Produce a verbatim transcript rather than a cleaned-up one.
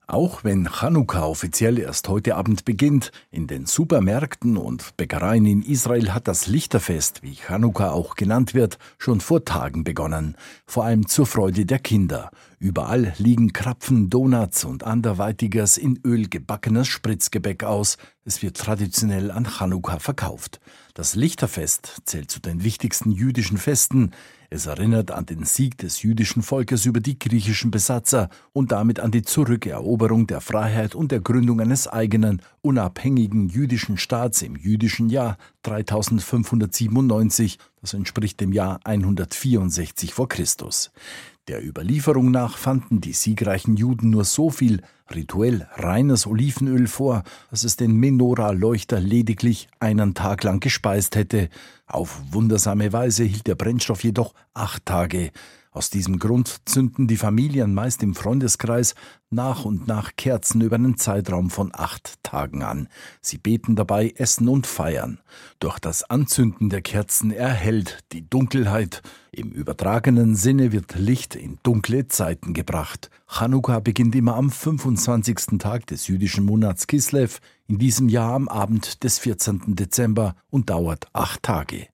Auch wenn Chanukka offiziell erst heute Abend beginnt, in den Supermärkten und Bäckereien in Israel hat das Lichterfest, wie Chanukka auch genannt wird, schon vor Tagen begonnen. Vor allem zur Freude der Kinder. Überall liegen Krapfen, Donuts und anderweitiges in Öl gebackenes Spritzgebäck aus. Es wird traditionell an Chanukka verkauft. Das Lichterfest zählt zu den wichtigsten jüdischen Festen. Es erinnert an den Sieg des jüdischen Volkes über die griechischen Besatzer und damit an die Zurückeroberung der Freiheit und der Gründung eines eigenen, unabhängigen jüdischen Staats im jüdischen Jahr dreitausendfünfhundertsiebenundneunzig, das entspricht dem Jahr hundertvierundsechzig vor Christus. Der Überlieferung nach fanden die siegreichen Juden nur so viel rituell reines Olivenöl vor, dass es den Menora-Leuchter lediglich einen Tag lang gespeist hätte. Auf wundersame Weise hielt der Brennstoff jedoch acht Tage. Aus diesem Grund zünden die Familien meist im Freundeskreis nach und nach Kerzen über einen Zeitraum von acht Tagen an. Sie beten dabei, essen und feiern. Durch das Anzünden der Kerzen erhellt die Dunkelheit. Im übertragenen Sinne wird Licht in dunkle Zeiten gebracht. Chanukka beginnt immer am fünfundzwanzigsten Tag des jüdischen Monats Kislev, in diesem Jahr am Abend des vierzehnten Dezember und dauert acht Tage.